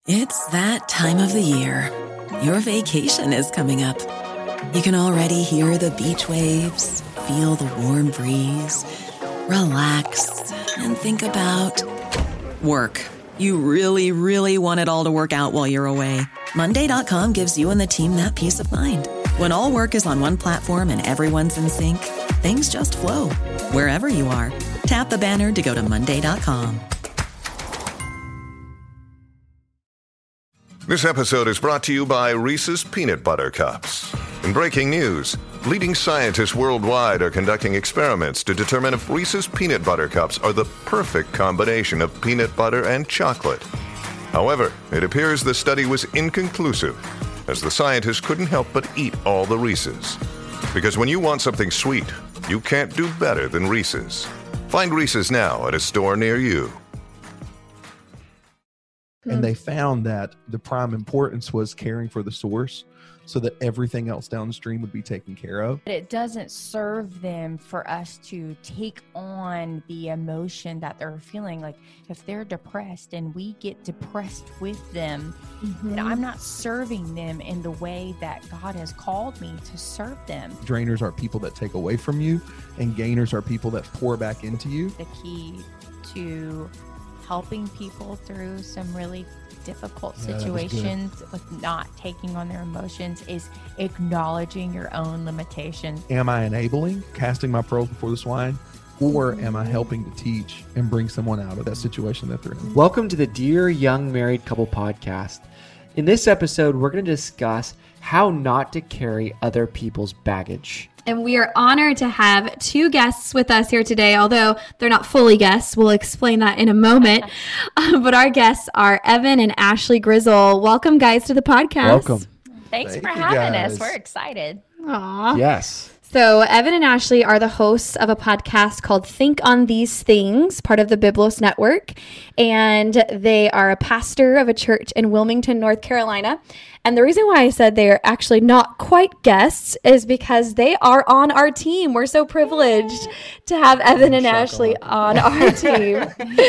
It's that time of the year. Your vacation is coming up. You can already hear the beach waves, feel the warm breeze, relax, and think about work. You really, really want it all to work out while you're away. Monday.com gives you and the team that peace of mind. When all work is on one platform and everyone's in sync, things just flow. Wherever you are, tap the banner to go to Monday.com. This episode is brought to you by Reese's Peanut Butter Cups. In breaking news, leading scientists worldwide are conducting experiments to determine if Reese's Peanut Butter Cups are the perfect combination of peanut butter and chocolate. However, it appears the study was inconclusive, as the scientists couldn't help but eat all the Reese's. Because when you want something sweet, you can't do better than Reese's. Find Reese's now at a store near you. And they found that the prime importance was caring for the source so that everything else downstream would be taken care of. It doesn't serve them for us to take on the emotion that they're feeling. Like if they're depressed and we get depressed with them, then I'm not serving them in the way that God has called me to serve them. Drainers are people that take away from you, and gainers are people that pour back into you. The key to helping people through some really difficult situations with not taking on their emotions is acknowledging your own limitations. Am I enabling, casting my pearls before the swine, or am I helping to teach and bring someone out of that situation that they're in? Welcome to the Dear Young Married Couple podcast. In this episode, we're going to discuss how not to carry other people's baggage. And we are honored to have two guests with us here today, although they're not fully guests. We'll explain that in a moment. But our guests are Evan and Ashley Grizzle. Welcome, guys, to the podcast. Welcome. Thanks Thank for you, having guys. us. We're excited. Aw. Yes. So Evan and Ashley are the hosts of a podcast called Think on These Things, part of the Biblos Network. And they are a pastor of a church in Wilmington, North Carolina. And the reason why I said they are actually not quite guests is because they are on our team. We're so privileged to have Evan and Ashley on our team.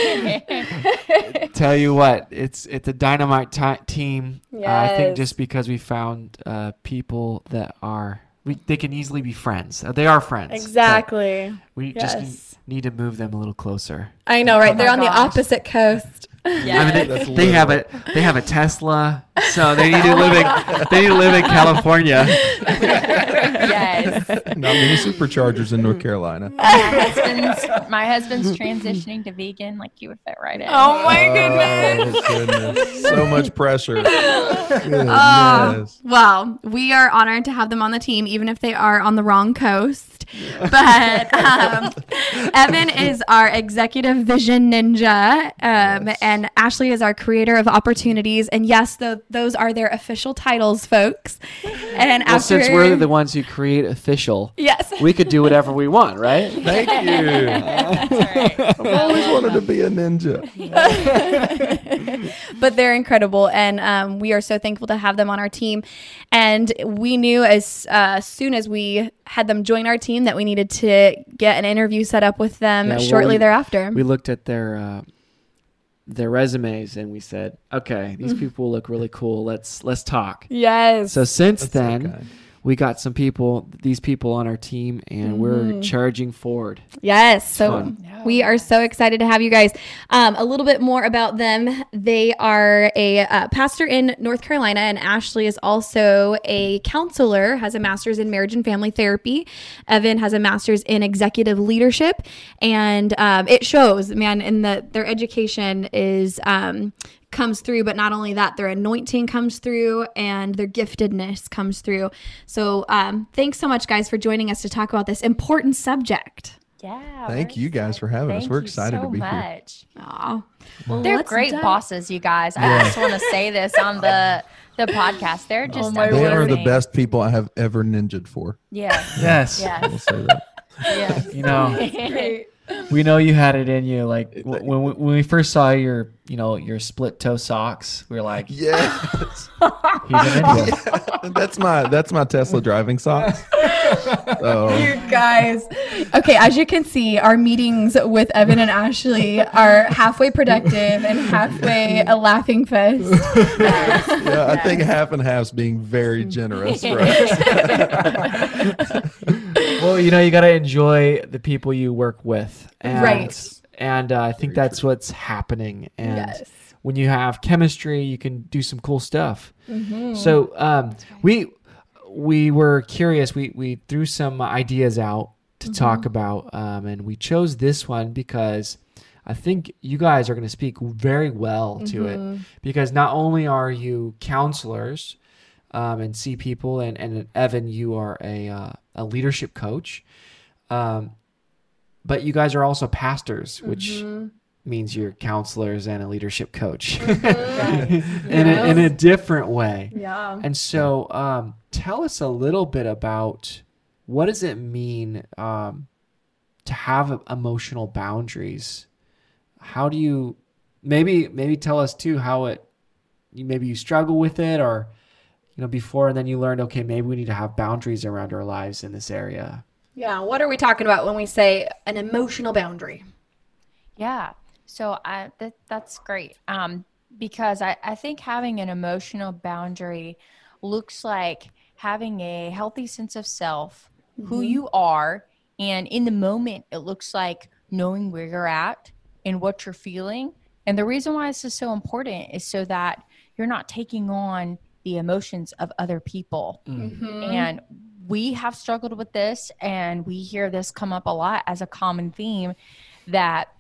Tell you what, it's a dynamite team. I think Yes. just because we found people that are, they can easily be friends. They are friends. Exactly. But we Yes. just need to move them a little closer. I know, right? Oh They're my on the gosh. opposite coast. Yeah. I mean, That's they have a Tesla, so they need to live in California. Yes. Not many superchargers in North Carolina. My husband's transitioning to vegan. Like you would fit right in. Oh my Oh, goodness. So much pressure. Goodness. Well, we are honored to have them on the team, even if they are on the wrong coast. But Evan is our executive vision ninja, and Ashley is our creator of opportunities. And yes, those are their official titles, folks. And Well, after, since we're the ones who create official, yes, we could do whatever we want, right? Thank you. That's right. I've always wanted to be a ninja. but they're incredible, and we are so thankful to have them on our team. And we knew as soon as we had them join our team that we needed to get an interview set up with them Yeah, well, shortly thereafter. We looked at their resumes and we said, okay, these people look really cool. Let's talk. Yes. So since That's so then, kind. we got these people on our team, and we're charging forward. Yes. So Fun. we are so excited to have you guys. A little bit more about them. They are a pastor in North Carolina, and Ashley is also a counselor, has a master's in marriage and family therapy. Evan has a master's in executive leadership, and it shows, man, in their education is comes through, but not only that, their anointing comes through and their giftedness comes through. So thanks so much, guys, for joining us to talk about this important subject. Yeah. Thank we're you guys for having us. Thank We're you excited so to be here. much. Aw. Well, They're let's great dive- bosses, you guys. I just want to say this on the podcast. They're just They are the amazing. best people I have ever ninja'd for. Yeah. Yes. Yeah. We'll say that. Yeah. You know, Great. We know you had it in you. Like when we first saw your split toe socks, we were like, Yes. he's an Indian. That's my Tesla driving socks. So, You guys. Okay, as you can see, our meetings with Evan and Ashley are halfway productive and halfway a laughing fest. yeah, I think half and half's being very generous for us. Well, you got to enjoy the people you work with. And, Right. And I think that's what's happening. And Yes. when you have chemistry, you can do some cool stuff. Mm-hmm. So we were curious. We threw some ideas out to talk about, and we chose this one because I think you guys are going to speak very well to it, because not only are you counselors and see people, and Evan, you are a leadership coach, but you guys are also pastors, which means you're counselors and a leadership coach in a different way. Yeah. And so tell us a little bit about what does it mean to have emotional boundaries? How do you maybe tell us too how maybe you struggle with it, or before, and then you learned, okay, maybe we need to have boundaries around our lives in this area. Yeah. What are we talking about when we say an emotional boundary? Yeah. So that's great. Because I think having an emotional boundary looks like having a healthy sense of self, who you are. And in the moment, it looks like knowing where you're at and what you're feeling. And the reason why this is so important is so that you're not taking on the emotions of other people. And we have struggled with this, and we hear this come up a lot as a common theme, that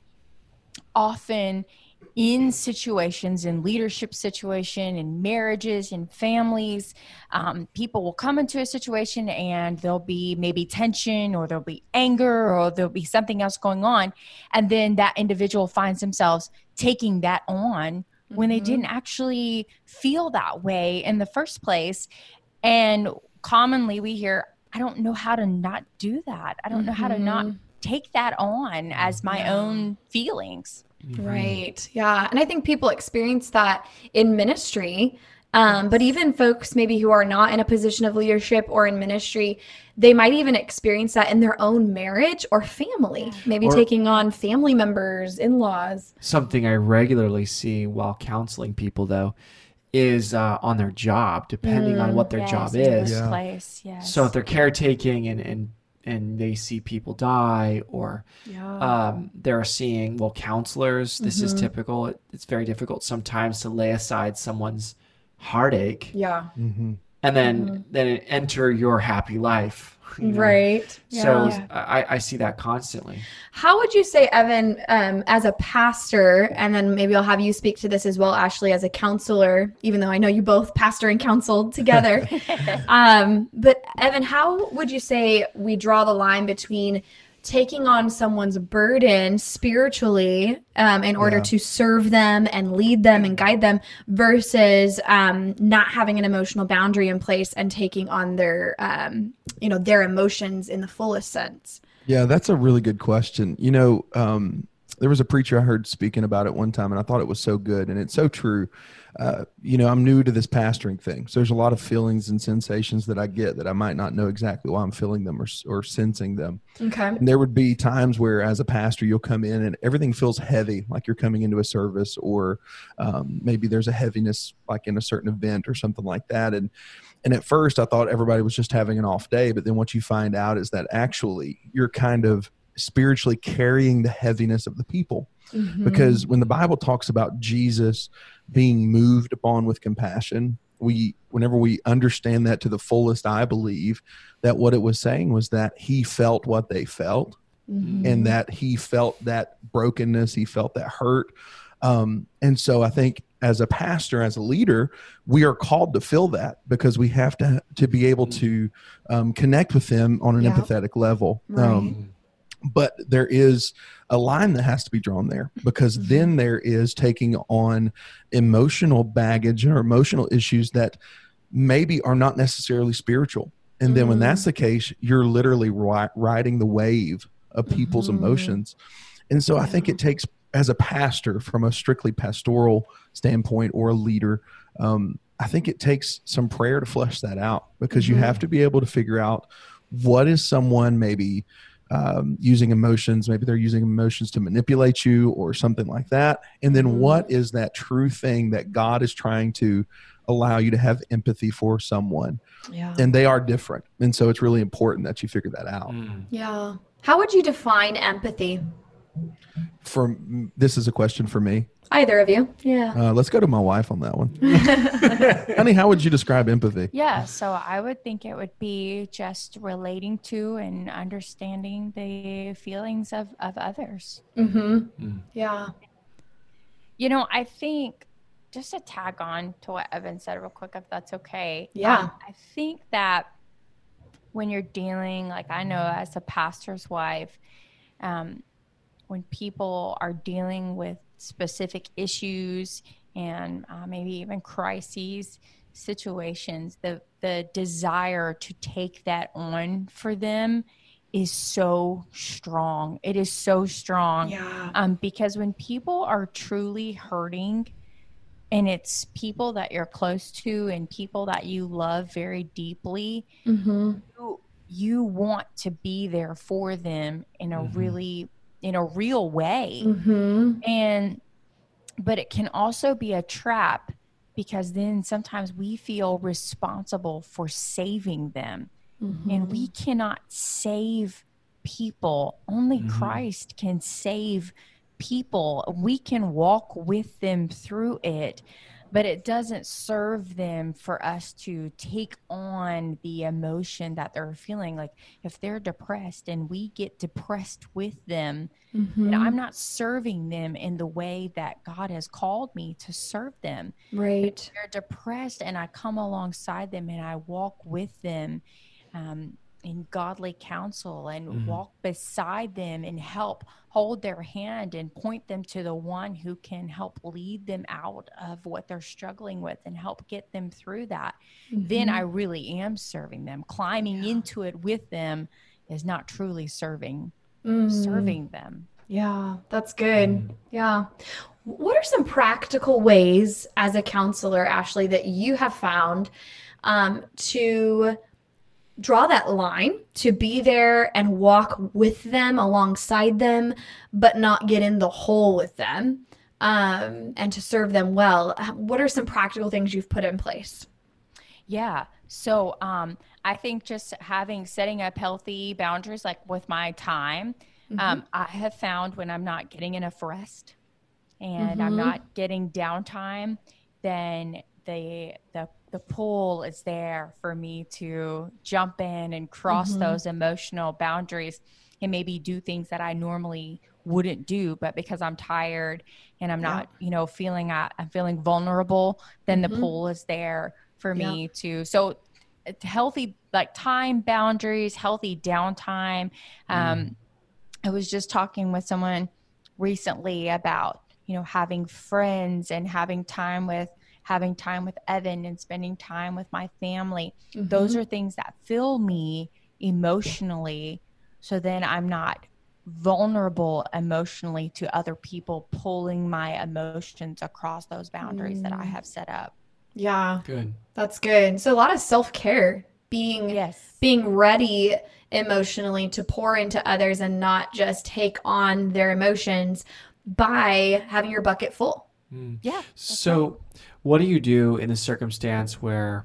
often in situations, in leadership situation, in marriages, in families, people will come into a situation and there'll be maybe tension, or there'll be anger, or there'll be something else going on. And then that individual finds themselves taking that on when they didn't actually feel that way in the first place. And commonly we hear, I don't know how to not do that. I don't know how to not take that on as my own feelings. Right. Yeah. And I think people experience that in ministry. But even folks maybe who are not in a position of leadership or in ministry, they might even experience that in their own marriage or family, maybe taking on family members, in-laws. Something I regularly see while counseling people, though, is on their job, depending on what their job is. Workplace, yes. So if they're caretaking and they see people die, or they're seeing, counselors, this is typical. It's very difficult sometimes to lay aside someone's heartache. Yeah. And then enter your happy life. Right. So I see that constantly. How would you say, Evan, as a pastor, and then maybe I'll have you speak to this as well, Ashley, as a counselor, even though I know you both pastor and counsel together. But Evan, how would you say we draw the line between taking on someone's burden spiritually in order to serve them and lead them and guide them versus not having an emotional boundary in place and taking on their their emotions in the fullest sense? Yeah, that's a really good question. There was a preacher I heard speaking about it one time, and I thought it was so good, and it's so true. I'm new to this pastoring thing, so there's a lot of feelings and sensations that I get that I might not know exactly why I'm feeling them or sensing them. Okay. And there would be times where, as a pastor, you'll come in and everything feels heavy, like you're coming into a service, or maybe there's a heaviness, like in a certain event or something like that. And at first, I thought everybody was just having an off day, but then what you find out is that actually you're kind of spiritually carrying the heaviness of the people. Because when the Bible talks about Jesus being moved upon with compassion, whenever we understand that to the fullest, I believe that what it was saying was that he felt what they felt, and that he felt that brokenness, he felt that hurt. And so I think as a pastor, as a leader, we are called to feel that, because we have to be able to connect with them on an empathetic level. Right. But there is a line that has to be drawn there, because then there is taking on emotional baggage or emotional issues that maybe are not necessarily spiritual. And then when that's the case, you're literally riding the wave of people's emotions. And so I think it takes, as a pastor, from a strictly pastoral standpoint or a leader, I think it takes some prayer to flesh that out, because you have to be able to figure out what is someone maybe using emotions. Maybe they're using emotions to manipulate you or something like that. And then what is that true thing that God is trying to allow you to have empathy for someone? Yeah. And they are different. And so it's really important that you figure that out. Yeah. How would you define empathy? This is a question for me. Either of you. Yeah. Let's go to my wife on that one. Honey, how would you describe empathy? Yeah, so I would think it would be just relating to and understanding the feelings of others. Yeah. You know, I think, just to tag on to what Evan said real quick, if that's okay. Yeah. I think that when you're dealing, like I know as a pastor's wife, when people are dealing with specific issues and maybe even crises situations, the desire to take that on for them is so strong. It is so strong. Yeah. Because when people are truly hurting, and it's people that you're close to and people that you love very deeply, you want to be there for them in a real way. But it can also be a trap, because then sometimes we feel responsible for saving them. And we cannot save people. Only Christ can save people. We can walk with them through it, but it doesn't serve them for us to take on the emotion that they're feeling. Like if they're depressed and we get depressed with them, then I'm not serving them in the way that God has called me to serve them. Right. If they're depressed and I come alongside them and I walk with them in godly counsel and walk beside them and help hold their hand and point them to the one who can help lead them out of what they're struggling with and help get them through that, then I really am serving them. Climbing into it with them is not truly serving them. Yeah, that's good. Yeah. What are some practical ways as a counselor, Ashley, that you have found to draw that line, to be there and walk with them, alongside them, but not get in the hole with them, and to serve them well? What are some practical things you've put in place? Yeah. So I think just setting up healthy boundaries, like with my time, I have found when I'm not getting enough rest and I'm not getting downtime, then the pull is there for me to jump in and cross those emotional boundaries and maybe do things that I normally wouldn't do, but because I'm tired and I'm not, I'm feeling vulnerable, then the pull is there for me to. So healthy, like time boundaries, healthy downtime. I was just talking with someone recently about, having friends and having time with Evan and spending time with my family. Those are things that fill me emotionally. So then I'm not vulnerable emotionally to other people pulling my emotions across those boundaries that I have set up. Yeah. Good. That's good. So a lot of self-care, being ready emotionally to pour into others and not just take on their emotions by having your bucket full. Yeah. So what do you do in a circumstance where,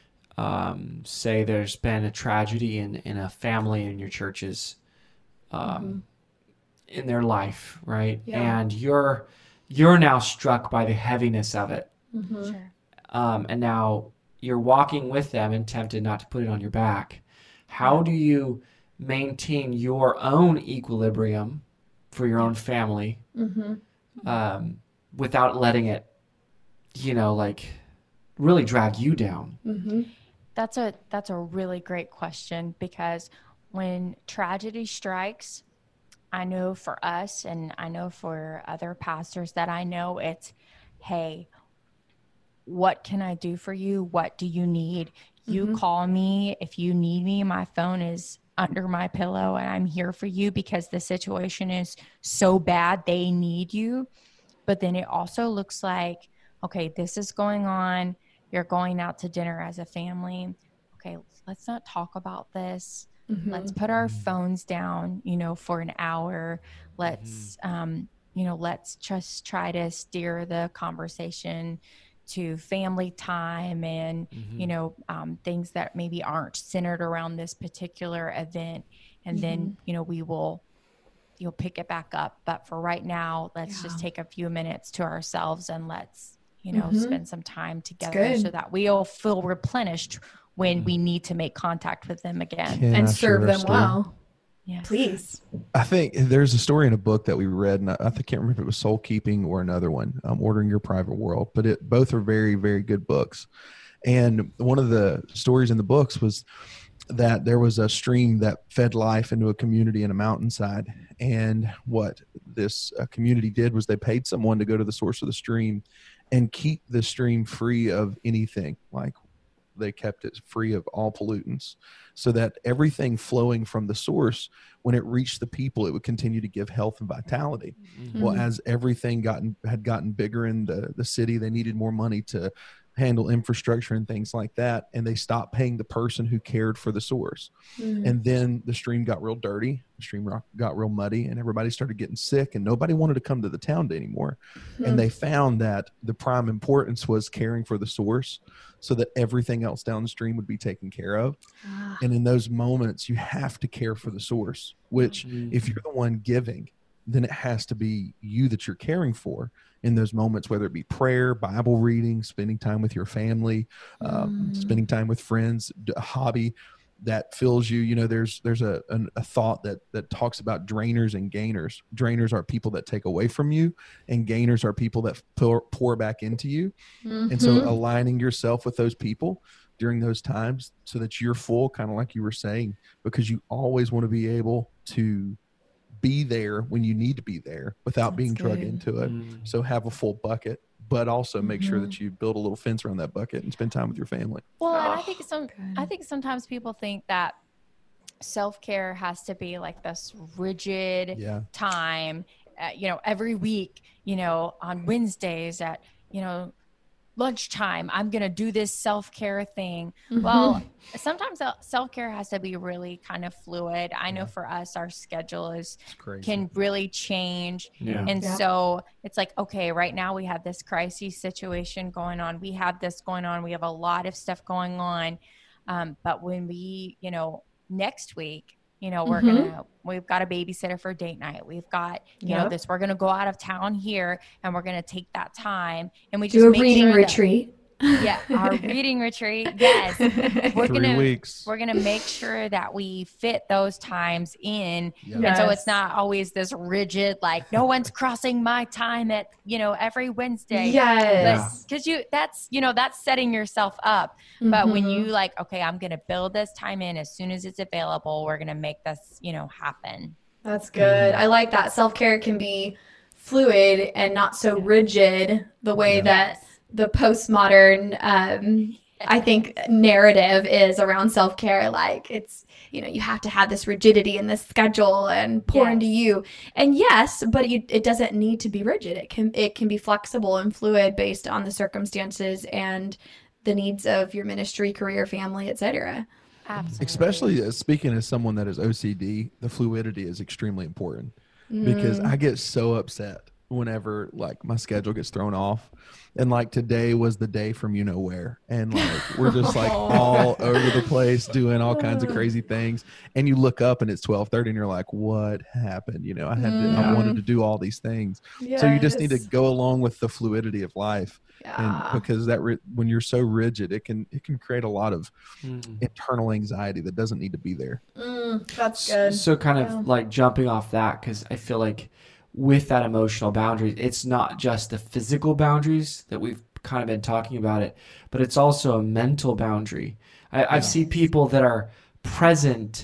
say there's been a tragedy in a family in your churches, in their life, right? Yeah. And you're now struck by the heaviness of it. Sure. And now you're walking with them and tempted not to put it on your back. How do you maintain your own equilibrium for your own family, without letting it, really drag you down? That's a really great question, because when tragedy strikes, I know for us and I know for other pastors that I know, it's, hey, what can I do for you? What do you need? You call me if you need me. My phone is under my pillow and I'm here for you because the situation is so bad. They need you. But then it also looks like, okay, this is going on. You're going out to dinner as a family. Okay, let's not talk about this. Let's put our phones down, for an hour. Let's, let's just try to steer the conversation to family time and, things that maybe aren't centered around this particular event. And then, you'll pick it back up. But for right now, let's just take a few minutes to ourselves and let's, spend some time together so that we'll feel replenished when we need to make contact with them again and serve them well. Yes. Please. I think there's a story in a book that we read, and I can't remember if it was Soul Keeping or another one, Ordering Your Private World, but both are very, very good books. And one of the stories in the books was that there was a stream that fed life into a community in a mountainside. And what this community did was they paid someone to go to the source of the stream and keep the stream free of anything, like they kept it free of all pollutants, so that everything flowing from the source, when it reached the people, it would continue to give health and vitality. Well, as everything had gotten bigger in the city, they needed more money to handle infrastructure and things like that, and they stopped paying the person who cared for the source. And then the stream got real dirty, the stream got real muddy, and everybody started getting sick, and nobody wanted to come to the town anymore. And they found that the prime importance was caring for the source so that everything else downstream would be taken care of. And in those moments, you have to care for the source, which if you're the one giving, then it has to be you that you're caring for in those moments, whether it be prayer, Bible reading, spending time with your family, spending time with friends, a hobby that fills you. There's a thought that talks about drainers and gainers. Drainers are people that take away from you, and gainers are people that pour back into you. And so aligning yourself with those people during those times so that you're full, kind of like you were saying, because you always want to be able to be there when you need to be there without being drug into it. So have a full bucket, but also make sure that you build a little fence around that bucket and spend time with your family. Well, and I think sometimes people think that self-care has to be like this rigid time, every week, on Wednesdays at, lunchtime, I'm going to do this self-care thing. Well, sometimes self-care has to be really kind of fluid. I know for us, our schedule can really change. And so it's like, okay, right now we have this crisis situation going on. We have this going on. We have a lot of stuff going on. But when we, next week, we've got a babysitter for date night. We've got, we're going to go out of town here and we're going to take that time and we just do a reading retreat. Our reading retreat. Yes. We're 3 weeks. We're going to make sure that we fit those times in. And so it's not always this rigid, like no one's crossing my time at, every Wednesday. Yes. Because that's setting yourself up. But when you like, okay, I'm going to build this time in as soon as it's available, we're going to make this, happen. That's good. I like that. Self-care can be fluid and not so rigid the way that the postmodern, I think, narrative is around self-care. Like it's, you have to have this rigidity in this schedule and pour into you. And yes, but it doesn't need to be rigid. It can be flexible and fluid based on the circumstances and the needs of your ministry, career, family, etc. Absolutely. Especially speaking as someone that is OCD, the fluidity is extremely important because I get so upset whenever like my schedule gets thrown off, and like today was the day from where, and like we're just like all over the place doing all kinds of crazy things, and you look up and it's 12:30 and you're like, what happened? I wanted to do all these things. So you just need to go along with the fluidity of life. And because when you're so rigid, it can create a lot of internal anxiety that doesn't need to be there. That's good. So kind of like jumping off that, because I feel like with that emotional boundary, it's not just the physical boundaries that we've kind of been talking about it, but it's also a mental boundary. I've seen people that are present,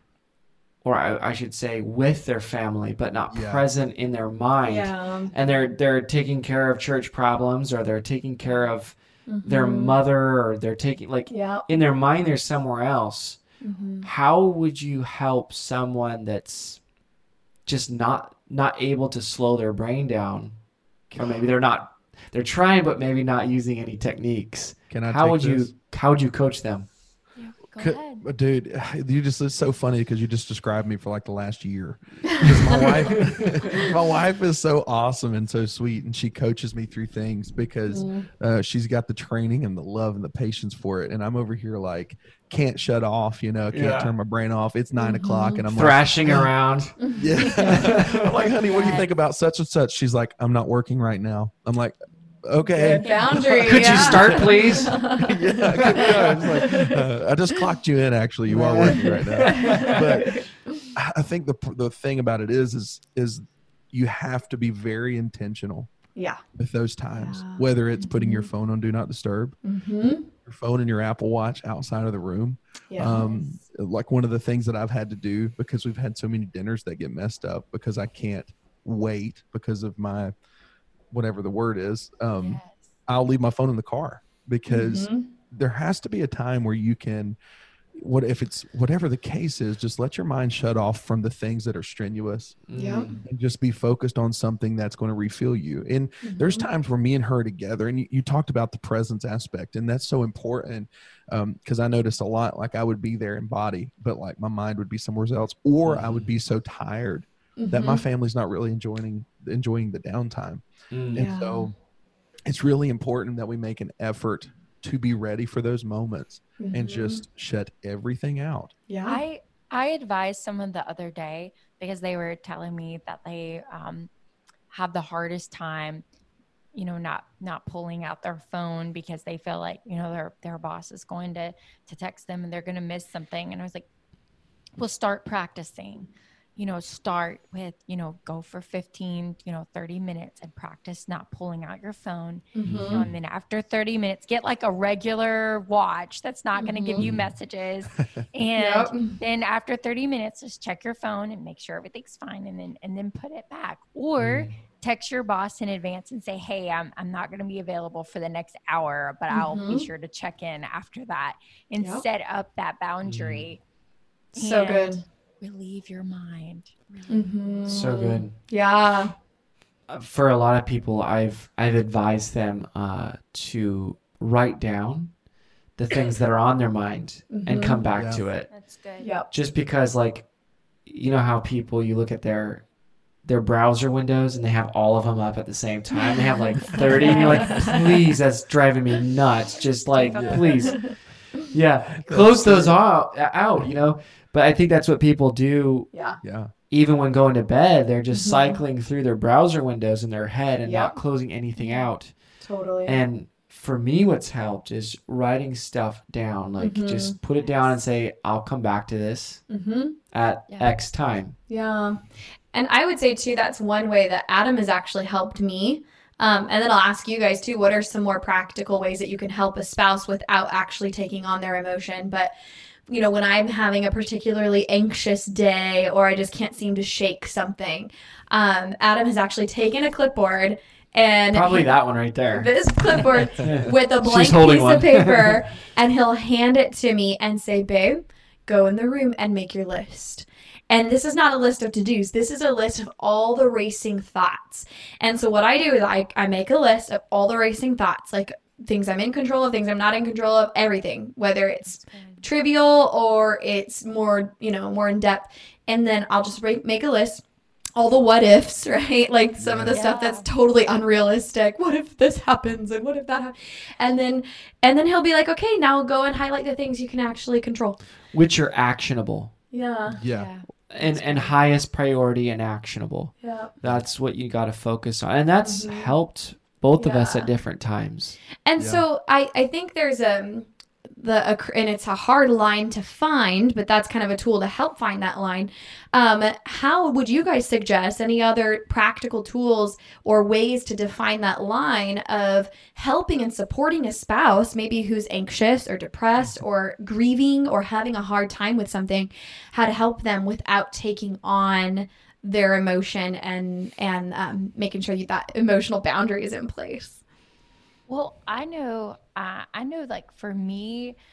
or I should say with their family, but not present in their mind. Yeah. And they're taking care of church problems, or they're taking care of their mother, or they're taking in their mind, they're somewhere else. How would you help someone that's just not able to slow their brain down, or maybe they're trying but maybe not using any techniques? How would you coach them? Go ahead. Dude, it's so funny because you just described me for like the last year. My wife is so awesome and so sweet, and she coaches me through things because she's got the training and the love and the patience for it. And I'm over here like, can't shut off, can't turn my brain off. It's 9 o'clock and I'm thrashing around. Yeah. I'm like, honey, what do you think about such and such? She's like, I'm not working right now. I'm like, okay. Good boundary. Could you start, please? I just clocked you in. Actually, you are working right now. But I think the thing about it is you have to be very intentional. Yeah. With those times, whether it's putting your phone on Do Not Disturb, your phone and your Apple Watch outside of the room. Like one of the things that I've had to do, because we've had so many dinners that get messed up because I can't wait because of my whatever the word is, I'll leave my phone in the car because there has to be a time where you can, whatever the case is, just let your mind shut off from the things that are strenuous and just be focused on something that's going to refill you. And there's times where me and her are together, and you talked about the presence aspect, and that's so important because I noticed a lot, like I would be there in body, but like my mind would be somewhere else, or I would be so tired that my family's not really enjoying the downtime. And so it's really important that we make an effort to be ready for those moments and just shut everything out. I advised someone the other day because they were telling me that they have the hardest time, not pulling out their phone because they feel like, their boss is going to text them and they're going to miss something. And I was like, well, start practicing. Start with, go for 15, 30 minutes and practice not pulling out your phone. And then after 30 minutes, get like a regular watch that's not going to give you messages. And then after 30 minutes, just check your phone and make sure everything's fine. And then put it back, or text your boss in advance and say, hey, I'm not going to be available for the next hour, but I'll be sure to check in after that and set up that boundary. So good. Relieve your mind. So good. Yeah. For a lot of people, I've advised them to write down the things that are on their mind and come back to it. That's good. Yep. Just because, like, how people, you look at their browser windows and they have all of them up at the same time. They have like 30 and you're like, please, that's driving me nuts. Just like, please. Yeah. Close those out, But I think that's what people do. Yeah. Even when going to bed, they're just cycling through their browser windows in their head and not closing anything out. Totally. And for me, what's helped is writing stuff down. Like just put it down and say, I'll come back to this at X time. Yeah. And I would say too, that's one way that Adam has actually helped me. And then I'll ask you guys too, what are some more practical ways that you can help a spouse without actually taking on their emotion? But when I'm having a particularly anxious day or I just can't seem to shake something, Adam has actually taken a clipboard and probably that one right there. This clipboard with a blank piece of paper, and he'll hand it to me and say, babe, go in the room and make your list. And this is not a list of to-dos. This is a list of all the racing thoughts. And so what I do is I make a list of all the racing thoughts, like things I'm in control of, things I'm not in control of, everything, whether it's trivial or it's more, more in depth. And then I'll just make a list, all the what ifs, right? Like some of the stuff that's totally unrealistic. What if this happens? And what if that happens? And then he'll be like, okay, now go and highlight the things you can actually control. Which are actionable. Yeah. And highest priority and actionable. Yeah. That's what you got to focus on. And that's helped both of us at different times. And so I think there's and it's a hard line to find, but that's kind of a tool to help find that line. How would you guys suggest any other practical tools or ways to define that line of helping and supporting a spouse, maybe who's anxious or depressed or grieving or having a hard time with something, how to help them without taking on their emotion and making sure that emotional boundary is in place? Well, I know like for me,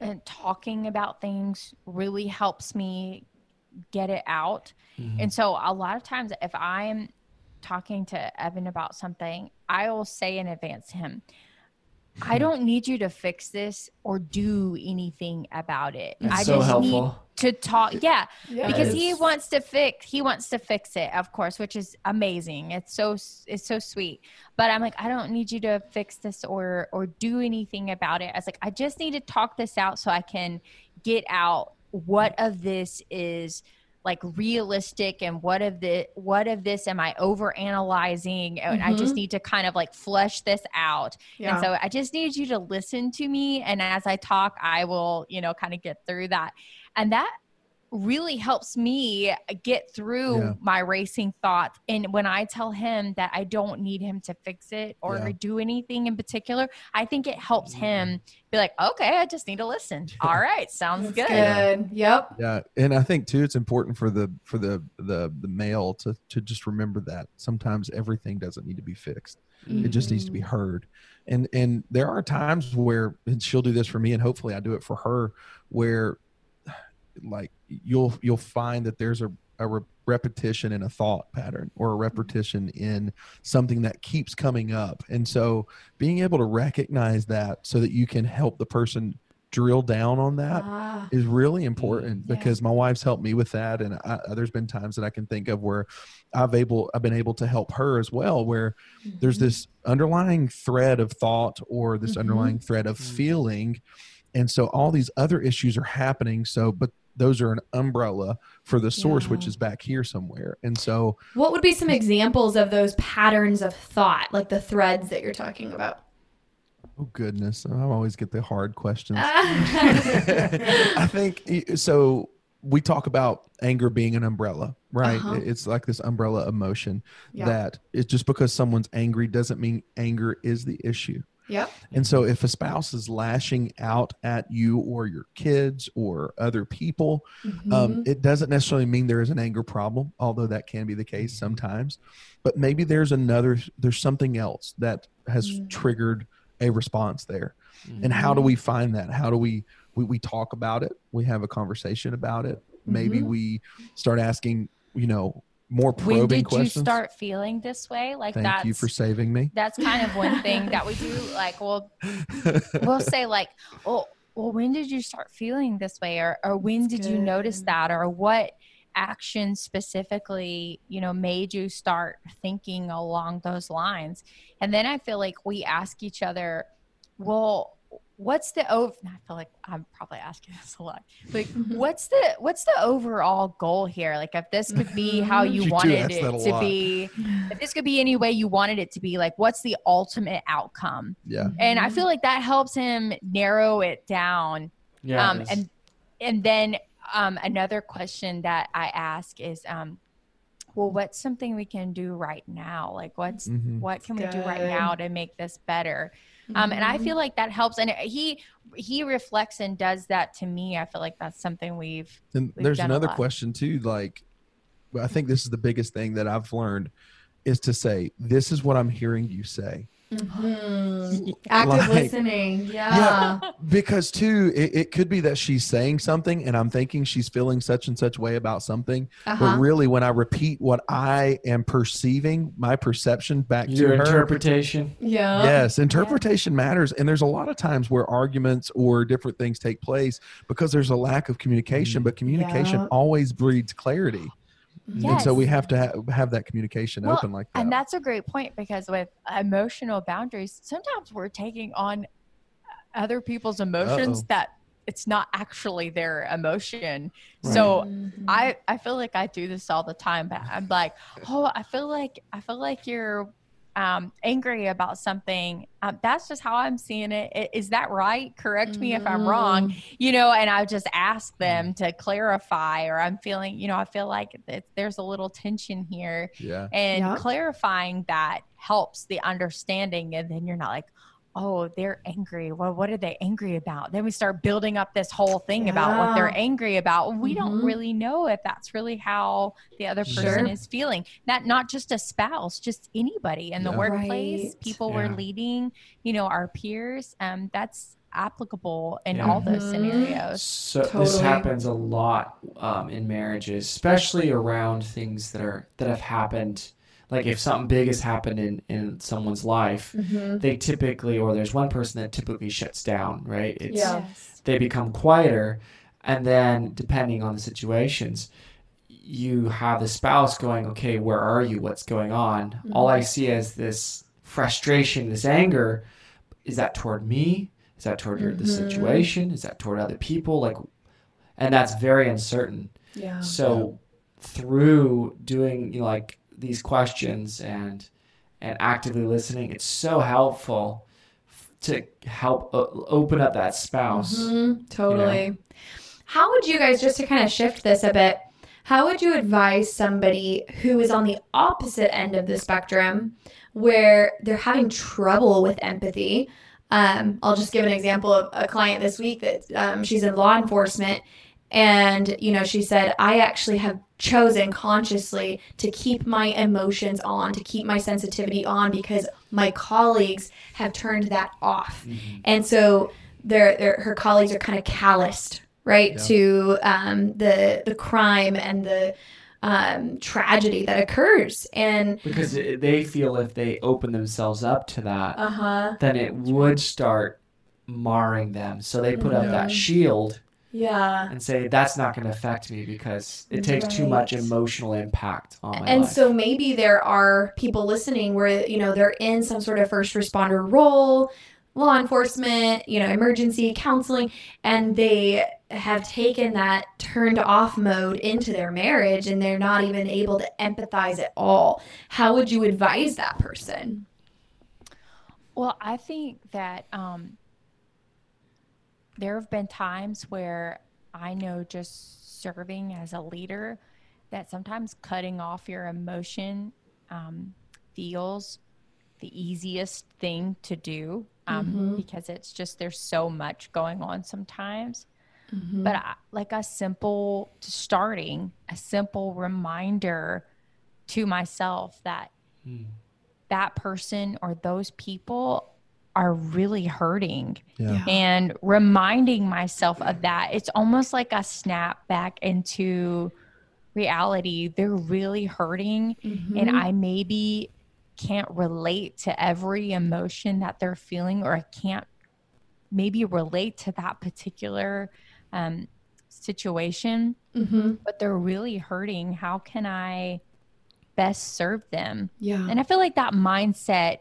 talking about things really helps me get it out. And so a lot of times if I'm talking to Evan about something, I will say in advance to him, I don't need you to fix this or do anything about it. That's I so just helpful. need to talk. Yeah. Because he Yes. wants to fix it, of course, which is amazing. It's so sweet. But I'm like, I don't need you to fix this or do anything about it. I was like, I just need to talk this out so I can get out what of this is like realistic and what of this am I over analyzing, and I just need to kind of like flesh this out. And so I just need you to listen to me, and as I talk I will, kind of get through that. And that really helps me get through my racing thoughts. And when I tell him that I don't need him to fix it or do anything in particular, I think it helps him be like, okay, I just need to listen. All right. Sounds good. Good. Yep. Yeah, and I think too, it's important for the male to just remember that sometimes everything doesn't need to be fixed. It just needs to be heard. And there are times where, and she'll do this for me, and hopefully I do it for her, where like you'll find that there's a repetition in a thought pattern or a repetition in something that keeps coming up. And so being able to recognize that so that you can help the person drill down on that is really important, because my wife's helped me with that. And there's been times that I can think of where I've been able to help her as well, where there's this underlying thread of thought or this underlying thread of feeling. And so all these other issues are happening. But those are an umbrella for the source, which is back here somewhere. And so what would be some examples of those patterns of thought, like the threads that you're talking about? Oh goodness, I always get the hard questions. I think so. We talk about anger being an umbrella, right? It's like this umbrella emotion that it's just because someone's angry doesn't mean anger is the issue. Yep. And so if a spouse is lashing out at you or your kids or other people, it doesn't necessarily mean there is an anger problem, although that can be the case sometimes. But maybe there's something else that has triggered a response there. And how do we find that? How do we talk about it? We have a conversation about it. Maybe we start asking, more probing when did questions. You start feeling this way? Like Thank you for saving me. That's kind of one thing that we do. Like, we'll say like, well, when did you start feeling this way? Or when did you notice that? Or what action specifically, made you start thinking along those lines? And then I feel like we ask each other, well, I feel like I'm probably asking this a lot. Like, what's the overall goal here? Like, if this could be how you wanted it to be, if this could be any way you wanted it to be, like, what's the ultimate outcome? Yeah. And I feel like that helps him narrow it down. Yeah. And then another question that I ask is, well, what's something we can do right now? Like, what can we do right now to make this better? And I feel like that helps. And he reflects and does that to me. I feel like that's something we've there's done another a lot. question too. Like, I think this is the biggest thing that I've learned is to say, this is what I'm hearing you say. Active listening. Yeah. Because too, it could be that she's saying something and I'm thinking she's feeling such and such way about something. But really, when I repeat what I am perceiving, my perception back to her. Interpretation. Yeah. Yes. Interpretation matters. And there's a lot of times where arguments or different things take place because there's a lack of communication, but communication always breeds clarity. Yes. And so we have to have that communication open like that. And that's a great point, because with emotional boundaries, sometimes we're taking on other people's emotions that it's not actually their emotion. Right. So I feel like I do this all the time, but I'm like, oh, I feel like you're angry about something. That's just how I'm seeing it. Is that right? Correct me if I'm wrong, and I just ask them to clarify, or I'm feeling, I feel like there's a little tension here, and clarifying that helps the understanding. And then you're not like, oh, they're angry. Well, what are they angry about? Then we start building up this whole thing about what they're angry about. We don't really know if that's really how the other person is feeling. That not just a spouse, just anybody in the workplace, people we're leading, our peers. applicable in all those scenarios. So this Totally. happens a lot in marriages, especially around things that have happened. Like if something big has happened in someone's life, they typically, or there's one person that typically shuts down, right? It's, Yes. They become quieter, and then depending on the situations, you have the spouse going, okay, where are you? What's going on? All I see is this frustration, this anger. Is that toward me? Is that toward the situation? Is that toward other people? Like, and that's very uncertain. Yeah. So through doing, like these questions and actively listening, it's so helpful to help open up that spouse. Totally. How would you guys, just to kind of shift this a bit, how would you advise somebody who is on the opposite end of the spectrum where they're having trouble with empathy? I'll just give an example of a client this week that she's in law enforcement. And, she said, I actually have chosen consciously to keep my emotions on, to keep my sensitivity on, because my colleagues have turned that off. And so her colleagues are kind of calloused, right, to the crime and the tragedy that occurs. And because they feel if they open themselves up to that, then it would start marring them. So they put up that shield. Yeah. And say, that's not going to affect me because it takes too much emotional impact on my life. And so maybe there are people listening where, they're in some sort of first responder role, law enforcement, emergency counseling, and they have taken that turned off mode into their marriage and they're not even able to empathize at all. How would you advise that person? Well, I think that there have been times where I know just serving as a leader that sometimes cutting off your emotion feels the easiest thing to do because it's just there's so much going on sometimes. But like a simple reminder to myself that that person or those people are really hurting and reminding myself of that. It's almost like a snap back into reality. They're really hurting and I maybe can't relate to every emotion that they're feeling, or I can't maybe relate to that particular situation, but they're really hurting. How can I best serve them? Yeah. And I feel like that mindset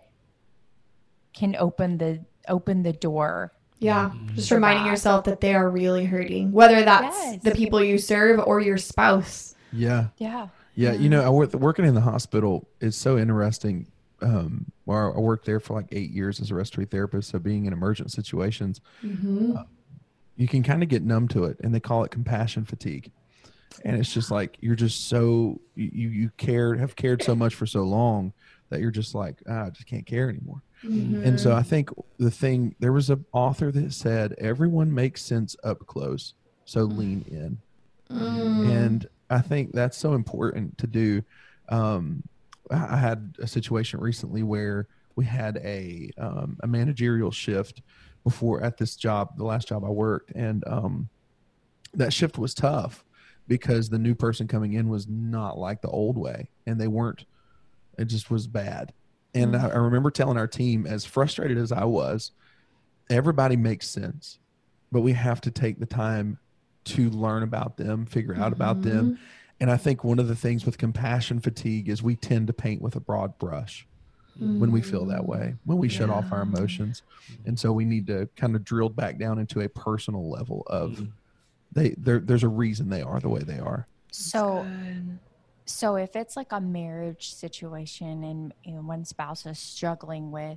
can open the door. Yeah. Just reminding yourself that they are really hurting, whether that's the people you serve or your spouse. Yeah. Yeah. Yeah. Working in the hospital is so interesting. I worked there for like 8 years as a respiratory therapist. So being in emergent situations, you can kind of get numb to it, and they call it compassion fatigue. And it's just like, you're just so, you have cared so much for so long that you're just like, I just can't care anymore. And so I think there was an author that said, everyone makes sense up close, so lean in. And I think that's so important to do. I had a situation recently where we had a managerial shift at this job, the last job I worked. And that shift was tough because the new person coming in was not like the old way, and it just was bad. And I remember telling our team, as frustrated as I was, everybody makes sense, but we have to take the time to learn about them, figure out about them. And I think one of the things with compassion fatigue is we tend to paint with a broad brush when we feel that way, when we shut off our emotions. And so we need to kind of drill back down into a personal level of there's a reason they are the way they are. So if it's like a marriage situation and one spouse is struggling with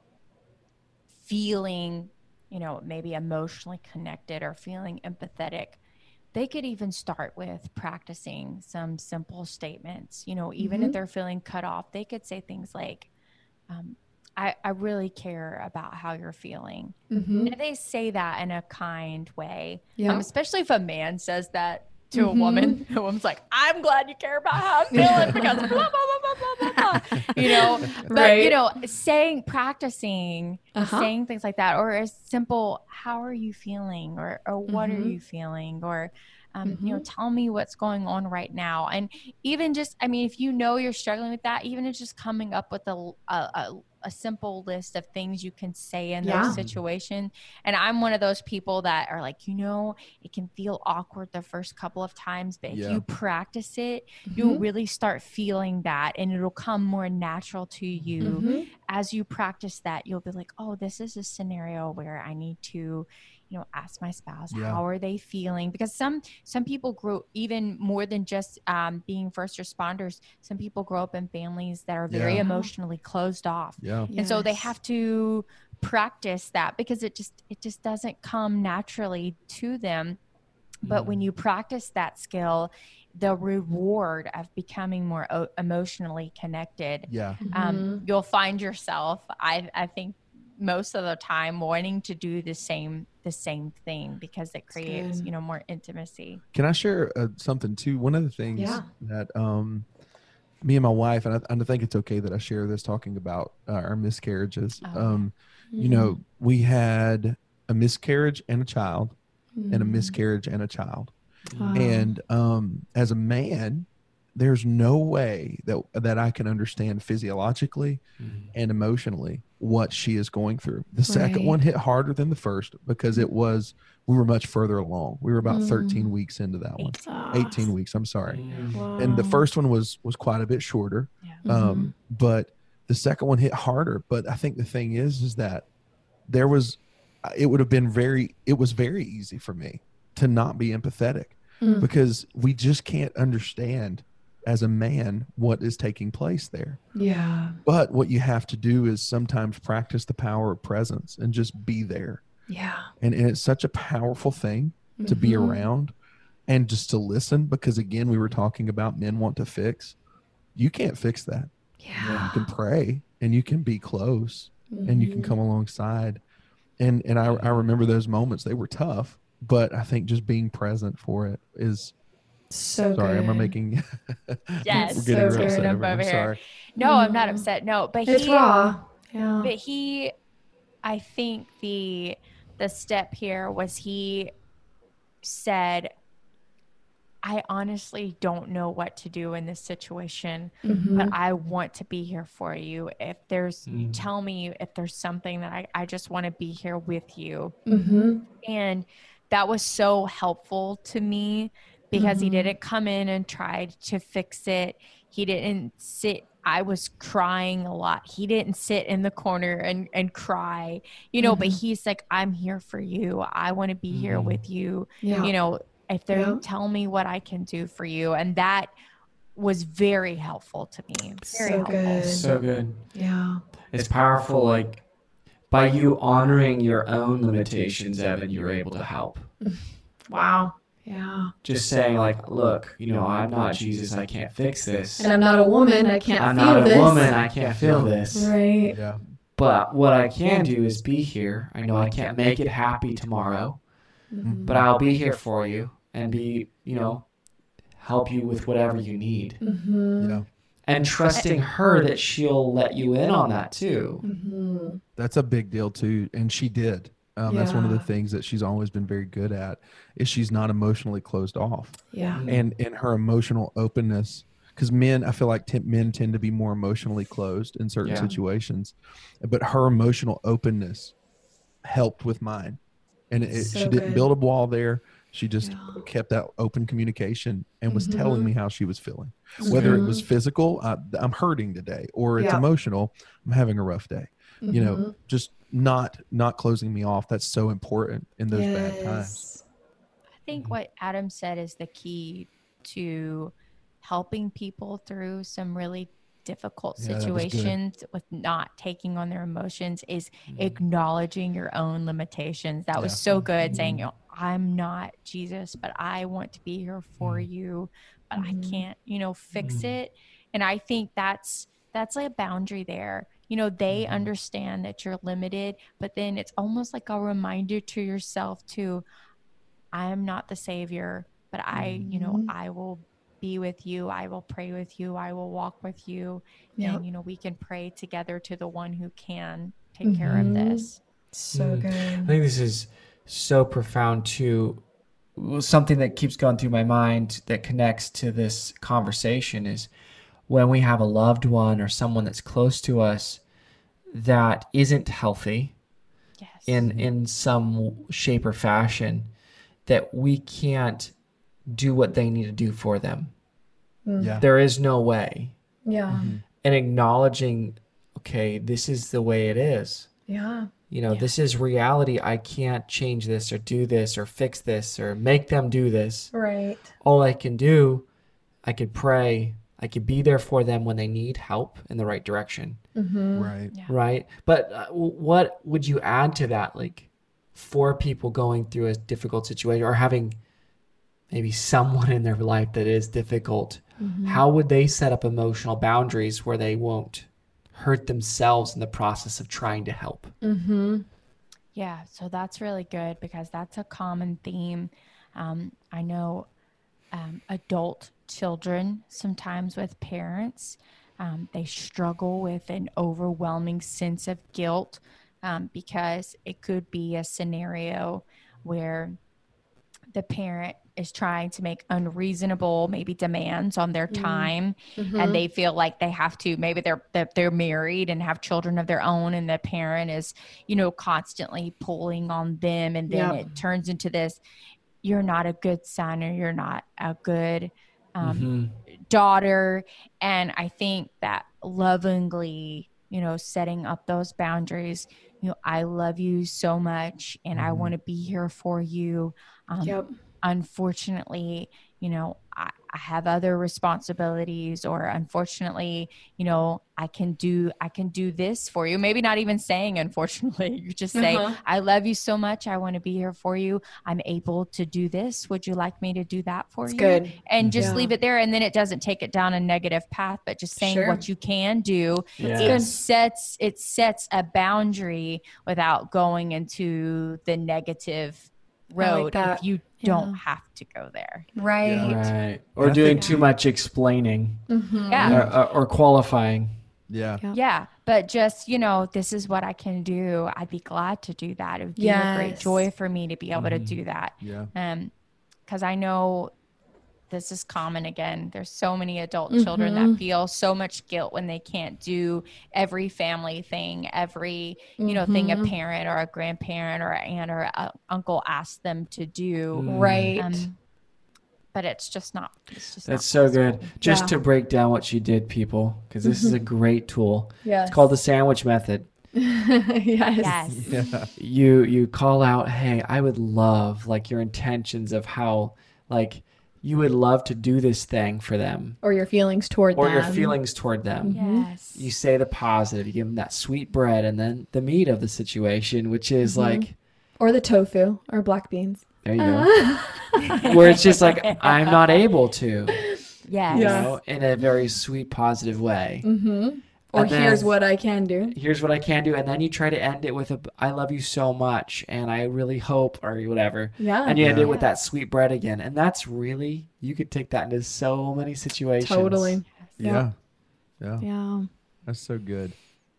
feeling, maybe emotionally connected or feeling empathetic, they could even start with practicing some simple statements. Even if they're feeling cut off, they could say things like, I really care about how you're feeling. And if they say that in a kind way, especially if a man says that, to a woman. The woman's like, I'm glad you care about how I'm feeling because blah, blah, blah, blah, blah, blah. You know, but, Right. you know, practicing, saying things like that, or as simple, how are you feeling? Or what are you feeling? Or, you know, tell me what's going on right now. And even just, I mean, if you know you're struggling with that, even it's just coming up with a simple list of things you can say in those situations. And I'm one of those people that are like, you know, it can feel awkward the first couple of times, but if you practice it, you'll really start feeling that, and it'll come more natural to you. As you practice that, you'll be like, oh, this is a scenario where I need to, you know, ask my spouse, how are they feeling? Because some people grow, even more than just being first responders, some people grow up in families that are very emotionally closed off. And so they have to practice that because it just doesn't come naturally to them. But when you practice that skill, the reward of becoming more emotionally connected, you'll find yourself, I think, most of the time wanting to do the same thing because it creates, you know, more intimacy. Can I share something too? One of the things that me and my wife, and I think it's okay that I share this, talking about our miscarriages. You know, we had a miscarriage and a child, and a miscarriage and a child. And as a man, there's no way that I can understand physiologically and emotionally what she is going through. The second one hit harder than the first because we were much further along. We were about 13 weeks into that one. 18 weeks, I'm sorry. And the first one was quite a bit shorter. But the second one hit harder. But I think the thing is that it was very easy for me to not be empathetic because we just can't understand as a man what is taking place there. But what you have to do is sometimes practice the power of presence and just be there. And it's such a powerful thing to be around and just to listen, because again, we were talking about men want to fix. You can't fix that. You can pray and you can be close and you can come alongside. And I remember those moments. They were tough, but I think just being present for it is so sorry. good. Am I making? Yes, we're getting real upset. over I'm here. sorry. No, I'm not upset. No, but It's raw. But I think the step here was he said, I honestly don't know what to do in this situation, but I want to be here for you. If there's, tell me if there's something that I just want to be here with you. And that was so helpful to me because he didn't come in and try to fix it. He didn't sit. I was crying a lot. He didn't sit in the corner and cry, you know, but he's like, I'm here for you. I want to be here with you. You know, if they tell me what I can do for you. And that was very helpful to me. Very helpful. Good. So good. Yeah. It's powerful. Like, by you honoring your own limitations, Evan, you're able to help. Wow. Yeah. Just saying, like, look, you know, I'm not Jesus. I can't fix this. And I'm not a woman. I can't I'm feel not this. a woman. I can't feel this. Right. Yeah. But what I can do is be here. I know I can't make it happy tomorrow, but I'll be here for you and be, you know, help you with whatever you need. Yeah. And trusting her that she'll let you in on that too. That's a big deal too. And she did. That's one of the things that she's always been very good at, is she's not emotionally closed off. Yeah. And her emotional openness, because men, I feel like men tend to be more emotionally closed in certain situations, but her emotional openness helped with mine. And she didn't build a wall there. She just kept that open communication and was telling me how she was feeling, whether it was physical, I'm hurting today, or it's emotional, I'm having a rough day. You know, just not closing me off. That's so important in those bad times. I think what Adam said is the key to helping people through some really difficult situations with not taking on their emotions is acknowledging your own limitations. That was so good, saying, you know, I'm not Jesus, but I want to be here for you, but I can't, you know, fix it. And I think that's like a boundary there. You know, they understand that you're limited, but then it's almost like a reminder to yourself too, I am not the savior. but I, you know, I will be with you. I will pray with you. I will walk with you. Yep. And, you know, we can pray together to the one who can take care of this. So good. I think this is so profound too. Something that keeps going through my mind that connects to this conversation is when we have a loved one or someone that's close to us that isn't healthy Yes. in some shape or fashion, that we can't do what they need to do for them. Yeah. There is no way. Yeah. And acknowledging, okay, this is the way it is. Yeah. You know, this is reality. I can't change this or do this or fix this or make them do this. Right. All I can do, I could pray. I could be there for them when they need help in the right direction. Right. Yeah. Right. But what would you add to that? Like, for people going through a difficult situation or having maybe someone in their life that is difficult, how would they set up emotional boundaries where they won't hurt themselves in the process of trying to help? Yeah, so that's really good because that's a common theme. I know adult children sometimes with parents, they struggle with an overwhelming sense of guilt because it could be a scenario where the parent is trying to make unreasonable maybe demands on their time and they feel like they have to, maybe they're married and have children of their own and the parent is, you know, constantly pulling on them, and then it turns into this, you're not a good son or you're not a good daughter. And I think that lovingly, you know, setting up those boundaries, you know, I love you so much and I want to be here for you. Unfortunately, you know, I have other responsibilities, or unfortunately, you know, I can do this for you. Maybe not even saying unfortunately, you just say, I love you so much. I want to be here for you. I'm able to do this. Would you like me to do that for you? Good. And just leave it there. And then it doesn't take it down a negative path, but just saying what you can do. It sets a boundary without going into the negative road if you don't have to go there. Right. Or doing too much explaining or qualifying. Yeah. But just, you know, this is what I can do. I'd be glad to do that. It would be a great joy for me to be able to do that. Because I know this is common again. There's so many adult children that feel so much guilt when they can't do every family thing, every, you know, thing a parent or a grandparent or an aunt or an uncle asks them to do. But it's just not. That's so good. Just to break down what you did, people, because this is a great tool. It's called the sandwich method. You call out, hey, I would love, like, your intentions of how, like, you would love to do this thing for them. Or your feelings toward them. Yes. You say the positive. You give them that sweet bread and then the meat of the situation, which is like... Or the tofu or black beans. There you go. Where it's just like, I'm not able to. Yes. You know, in a very sweet, positive way. Or here's what I can do. Here's what I can do. And then you try to end it with I love you so much. And I really hope, or whatever. Yeah. And you end it with that sweet bread again. And that's really, you could take that into so many situations. Totally. Yeah. That's so good.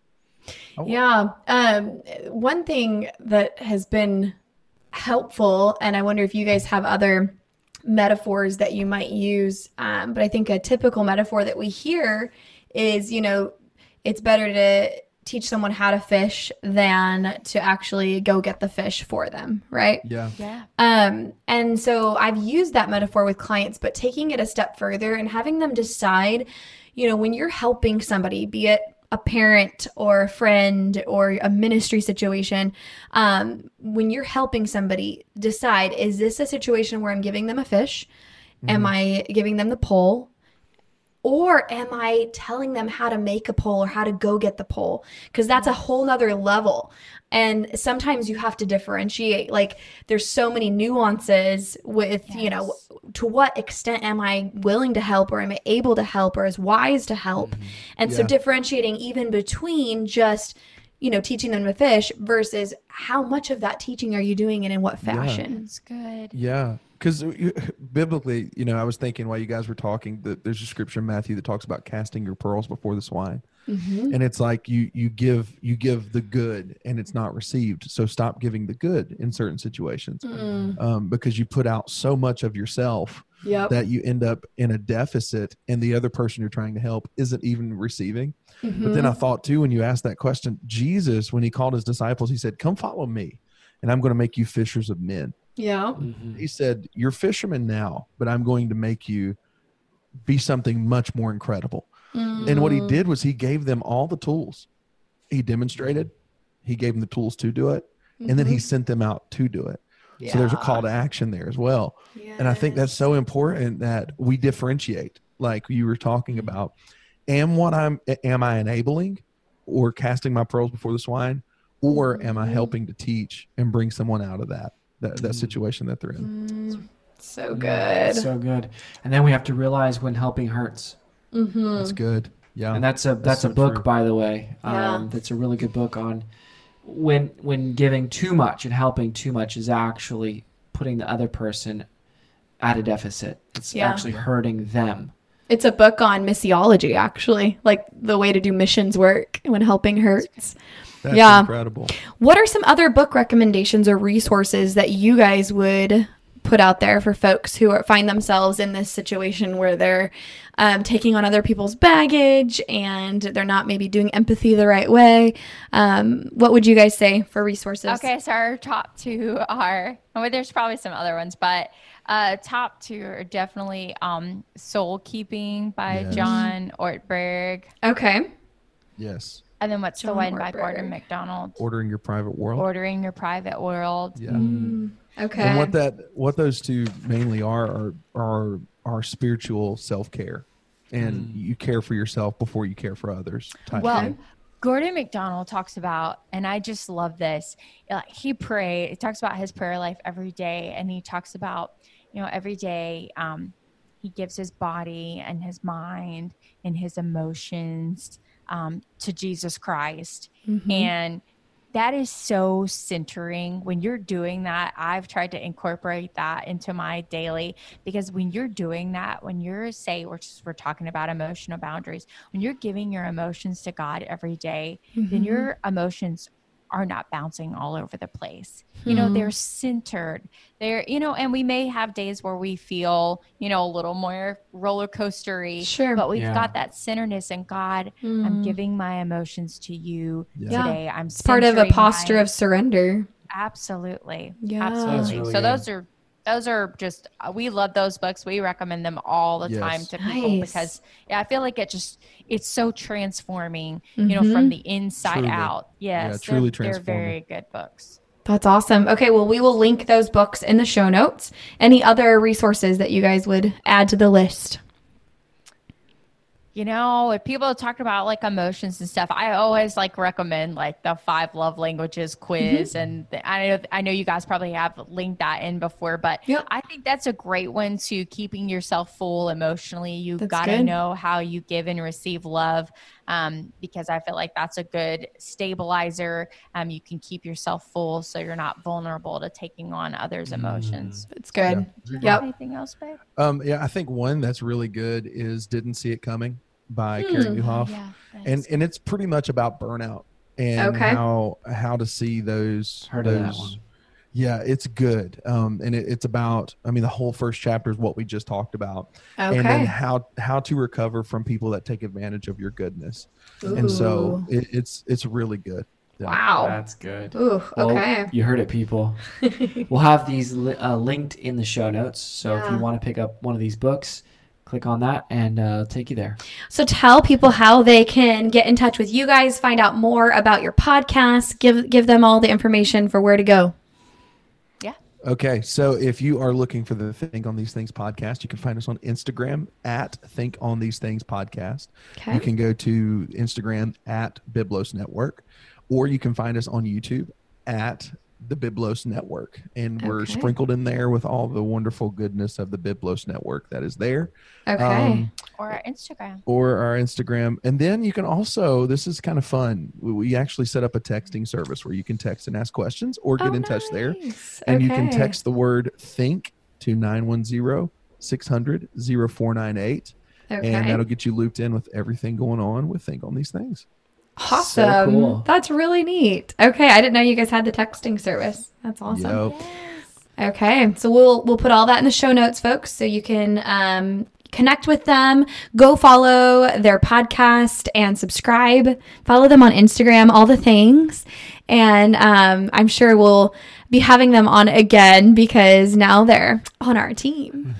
One thing that has been helpful, and I wonder if you guys have other metaphors that you might use, but I think a typical metaphor that we hear is, you know, it's better to teach someone how to fish than to actually go get the fish for them, right? And so I've used that metaphor with clients, but taking it a step further and having them decide, you know, when you're helping somebody, be it a parent or a friend or a ministry situation, when you're helping somebody, decide, is this a situation where I'm giving them a fish? Am I giving them the pole? Or am I telling them how to make a pole or how to go get the pole? Because that's a whole nother level. And sometimes you have to differentiate. Like, there's so many nuances with, you know, to what extent am I willing to help, or am I able to help, or is wise to help? And so differentiating even between just, you know, teaching them to fish versus how much of that teaching are you doing and in what fashion? That's good. Yeah. Because biblically, I was thinking while you guys were talking that there's a scripture in Matthew that talks about casting your pearls before the swine. Mm-hmm. And it's like you give the good and it's not received. So stop giving the good in certain situations, because you put out so much of yourself that you end up in a deficit, and the other person you're trying to help isn't even receiving. But then I thought too, when you asked that question, Jesus, when he called his disciples, he said, "Come follow me, and I'm going to make you fishers of men." Yeah. He said, "You're fishermen now, but I'm going to make you be something much more incredible." And what he did was he gave them all the tools. He demonstrated, he gave them the tools to do it, and then he sent them out to do it. So there's a call to action there as well. Yes. And I think that's so important that we differentiate, like you were talking about. Am I enabling or casting my pearls before the swine, or am I helping to teach and bring someone out of that situation that they're in? So good. So good. And then we have to realize when helping hurts. That's good. Yeah. And that's a so book, true. by the way. Yeah. That's a really good book on when giving too much and helping too much is actually putting the other person at a deficit. It's actually hurting them. It's a book on missiology, actually, like the way to do missions work when helping hurts. That's incredible. What are some other book recommendations or resources that you guys would put out there for folks who find themselves in this situation where they're taking on other people's baggage and they're not maybe doing empathy the right way? What would you guys say for resources? Okay, so our top two are, well, there's probably some other ones, but top two are definitely Soul Keeping by John Ortberg. Okay. Yes. And then what's the John one by Ortberg. Gordon MacDonald? Ordering Your Private World. Ordering Your Private World. Yeah. Okay. And what those two mainly are spiritual self-care, and you care for yourself before you care for others. Well, Gordon MacDonald talks about, and I just love this. He talks about his prayer life every day, and he talks about, every day he gives his body and his mind and his emotions to Jesus Christ. And that is so centering. When you're doing that, I've tried to incorporate that into my daily, because when you're doing that, when you're, we're talking about emotional boundaries, when you're giving your emotions to God every day, then your emotions are not bouncing all over the place. They're centered. They're, and we may have days where we feel, a little more roller coastery, but we've got that centeredness in God. I'm giving my emotions to you today. I'm It's part of a posture of surrender. Absolutely. Yeah. Absolutely. Really So those are just, we love those books. We recommend them all the time to people because I feel like it's so transforming, from the inside out. Yes. Truly they're transforming. very good books. That's awesome. Okay, well, we will link those books in the show notes. Any other resources that you guys would add to the list? If people talk about like emotions and stuff, I always recommend the 5 love languages quiz. And I know you guys probably have linked that in before, but I think that's a great one to keeping yourself full emotionally. You got to know how you give and receive love, because I feel like that's a good stabilizer. You can keep yourself full so you're not vulnerable to taking on others' emotions. It's good. Anything else, babe? I think one that's really good is Didn't See It Coming by Carrie Nieuwhof. And it's pretty much about burnout and how to see those. Heard of that one. Yeah, it's good. And it's about, the whole first chapter is what we just talked about. Okay. And then how to recover from people that take advantage of your goodness. And so it's really good. Yeah. Wow. That's good. Ooh, Well, okay. you heard it, people. We'll have these linked in the show notes. So if you want to pick up one of these books, click on that and take you there. So tell people how they can get in touch with you guys, find out more about your podcast, give them all the information for where to go. Okay, so if you are looking for the Think on These Things podcast, you can find us on Instagram at Think on These Things podcast. Okay. You can go to Instagram at Biblos Network, or you can find us on YouTube at the Biblos Network. And we're sprinkled in there with all the wonderful goodness of the Biblos Network that is there. Okay. Or our Instagram. Or our Instagram. And then you can also, this is kind of fun, we actually set up a texting service where you can text and ask questions or get in touch there. And you can text the word think to 910-600-0498. Okay. And that'll get you looped in with everything going on with Think on These Things. Awesome. So cool. That's really neat. Okay. I didn't know you guys had the texting service. That's awesome. Yep. Okay. So we'll put all that in the show notes, folks, so you can connect with them, go follow their podcast and subscribe, follow them on Instagram, all the things. And I'm sure we'll be having them on again because now they're on our team.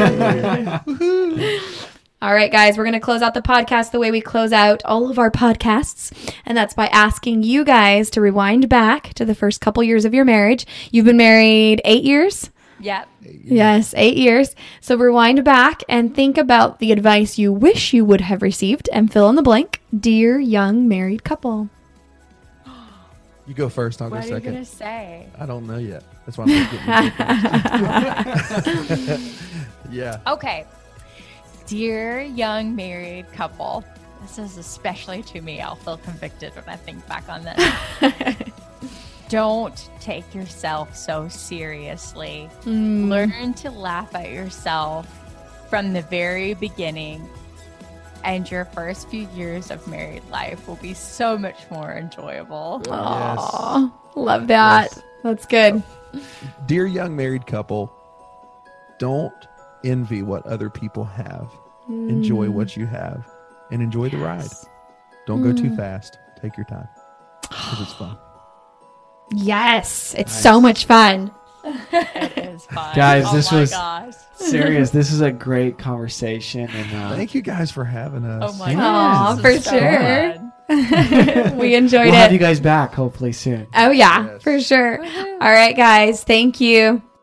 All right, guys, we're going to close out the podcast the way we close out all of our podcasts. And that's by asking you guys to rewind back to the first couple years of your marriage. You've been married 8 years? Yep. Yes, 8 years. So rewind back and think about the advice you wish you would have received and fill in the blank. Dear young married couple. You go first. I'll What go are you second. going to say? I don't know yet. That's why I'm getting you first. Yeah. Okay. Dear young married couple, this is especially to me. I'll feel convicted when I think back on this. Don't take yourself so seriously. Learn to laugh at yourself from the very beginning, and your first few years of married life will be so much more enjoyable. Aw, love that. Yes. That's good. Dear young married couple, don't envy what other people have. Enjoy what you have and enjoy the ride. Don't go too fast. Take your time because it's fun. Yes, it's so much fun. It is fun. Guys, oh this my was gosh. serious. This is a great conversation. And Thank you guys for having us. Oh my Yes. gosh. Aw, this for is so sure. fun. We enjoyed we'll have it. you guys back hopefully soon. Oh, yeah, Yes. for sure. All right, guys. Thank you.